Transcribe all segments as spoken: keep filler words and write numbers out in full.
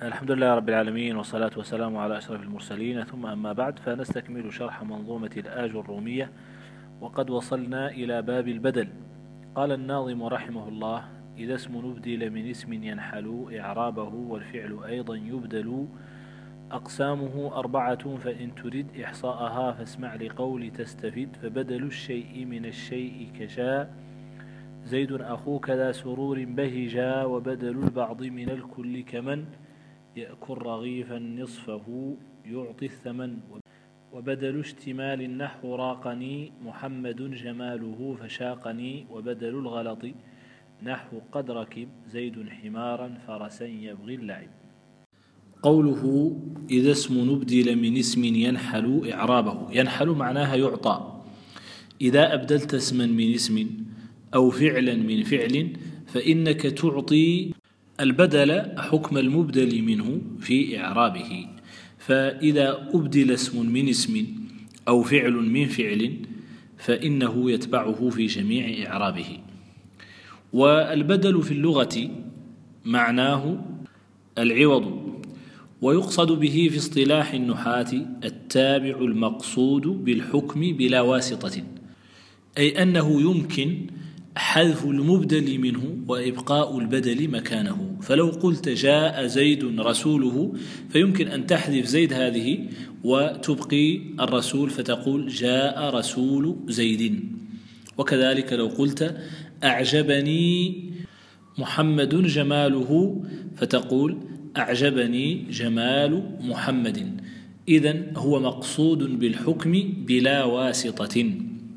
الحمد لله رب العالمين، والصلاة والسلام على أشرف المرسلين، ثم أما بعد، فنستكمل شرح منظومة الآج الرومية، وقد وصلنا إلى باب البدل. قال الناظم رحمه الله: إذا اسم نبدل من اسم ينحل إعرابه والفعل أيضا يبدل، أقسامه أربعة فإن ترد إحصاءها فاسمع لقول تستفد. فبدل الشيء من الشيء كشاء زيد أخوك ذا سرور بهجا، وبدل البعض من الكل كمن يأكل رغيفا نصفه يعطي الثمن. وبدل اشتمال النحو راقني محمد جماله فشاقني، وبدل الغلط نحو قد ركب زيد حمارا فرسا يبغي اللعب. قوله إذا اسم نبدل من اسم ينحل إعرابه، ينحل معناها يعطى. إذا أبدلت اسما من اسم أو فعلا من فعل فإنك تعطي البدل حكم المبدل منه في إعرابه. فإذا أبدل اسم من اسم أو فعل من فعل فإنه يتبعه في جميع إعرابه. والبدل في اللغة معناه العوض، ويقصد به في اصطلاح النحاة التابع المقصود بالحكم بلا واسطة، أي أنه يمكن حذف المبدل منه وإبقاء البدل مكانه. فلو قلت جاء زيد رسوله فيمكن أن تحذف زيد هذه وتبقي الرسول فتقول جاء رسول زيد. وكذلك لو قلت أعجبني محمد جماله فتقول أعجبني جمال محمد. إذن هو مقصود بالحكم بلا واسطة.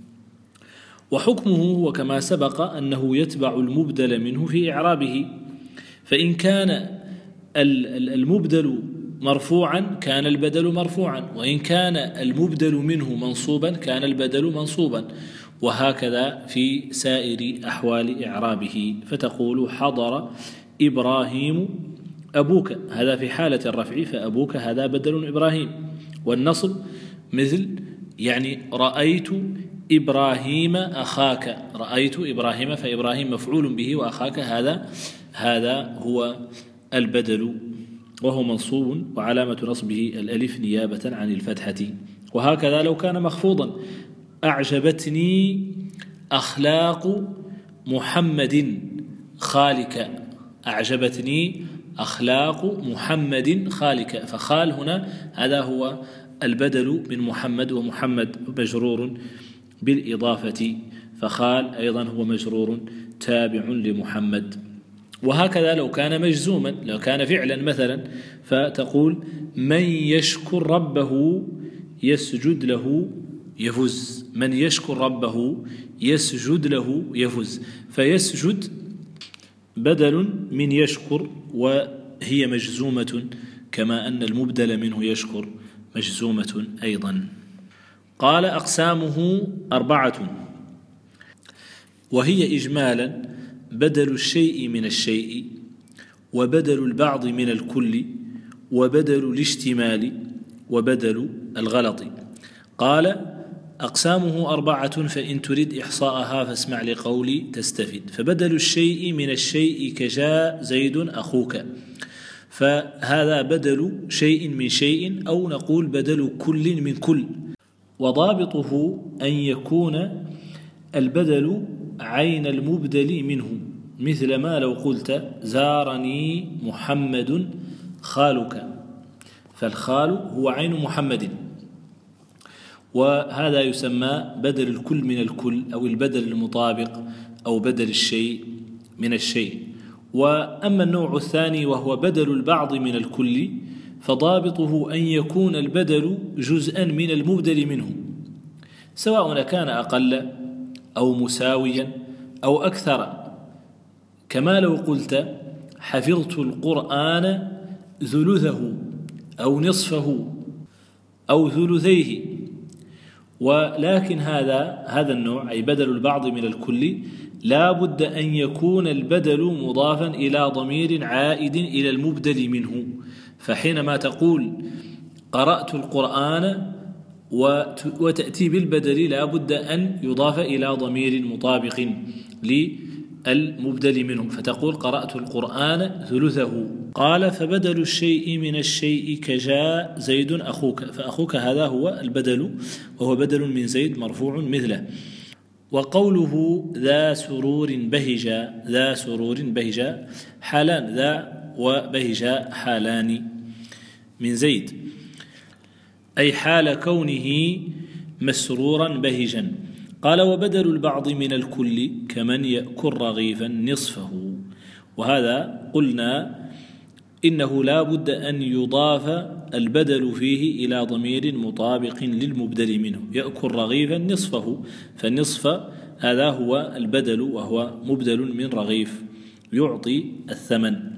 وحكمه هو كما سبق أنه يتبع المبدل منه في إعرابه، فإن كان المبدل مرفوعا كان البدل مرفوعا، وإن كان المبدل منه منصوبا كان البدل منصوبا، وهكذا في سائر أحوال إعرابه. فتقول حضر إبراهيم أبوك، هذا في حالة الرفع، فأبوك هذا بدل إبراهيم. والنصب مثل يعني رأيت إبراهيم أخاك، رأيت إبراهيم فإبراهيم مفعول به وأخاك هذا هذا هو البدل، وهو منصوب وعلامة نصبه الألف نيابة عن الفتحة. وهكذا لو كان مخفوضا: أعجبتني أخلاق محمد خالك، أعجبتني أخلاق محمد خالك، فخال هنا هذا هو البدل من محمد، ومحمد مجرور بالإضافة، فخال أيضا هو مجرور تابع لمحمد. وهكذا لو كان مجزوما، لو كان فعلا مثلا فتقول من يشكر ربه يسجد له يفز، من يشكر ربه يسجد له يفز، فيسجد بدل من يشكر وهي مجزومة، كما أن المبدل منه يشكر مجزومة أيضا. قال أقسامه أربعة، وهي إجمالا بدل الشيء من الشيء، وبدل البعض من الكل، وبدل الاشتمال، وبدل الغلط. قال أقسامه أربعة فإن ترد إحصاءها فاسمع لقولي تستفد. فبدل الشيء من الشيء كجاء زيد أخوك، فهذا بدل شيء من شيء، أو نقول بدل كل من كل. وضابطه أن يكون البدل عين المبدل منه، مثل ما لو قلت زارني محمد خالك، فالخال هو عين محمد، وهذا يسمى بدل الكل من الكل، أو البدل المطابق، أو بدل الشيء من الشيء. وأما النوع الثاني وهو بدل البعض من الكل، فضابطه أن يكون البدل جزءا من المبدل منه، سواء كان أقل أو مساويا أو أكثر. كما لو قلت حفظت القرآن ثلثه أو نصفه أو ثلثيه. ولكن هذا هذا النوع، أي بدل البعض من الكل، لا بد أن يكون البدل مضافا إلى ضمير عائد إلى المبدل منه. فحينما تقول قرأت القرآن وتأتي بالبدل لا بد أن يضاف إلى ضمير مطابق المبدل منه، فتقول قرأت القرآن ثلثه. قال فبدل الشيء من الشيء كجاء زيد أخوك، فأخوك هذا هو البدل وهو بدل من زيد مرفوع مثله. وقوله ذا سرور بهجا، ذا سرور بهجا حالان، ذا وبهجا حالان من زيد، أي حال كونه مسرورا بهجا. قال وبدل البعض من الكل كمن يأكل رغيفا نصفه، وهذا قلنا إنه لا بد أن يضاف البدل فيه إلى ضمير مطابق للمبدل منه، يأكل رغيفا نصفه، فالنصف هذا هو البدل وهو مبدل من رغيف يعطي الثمن.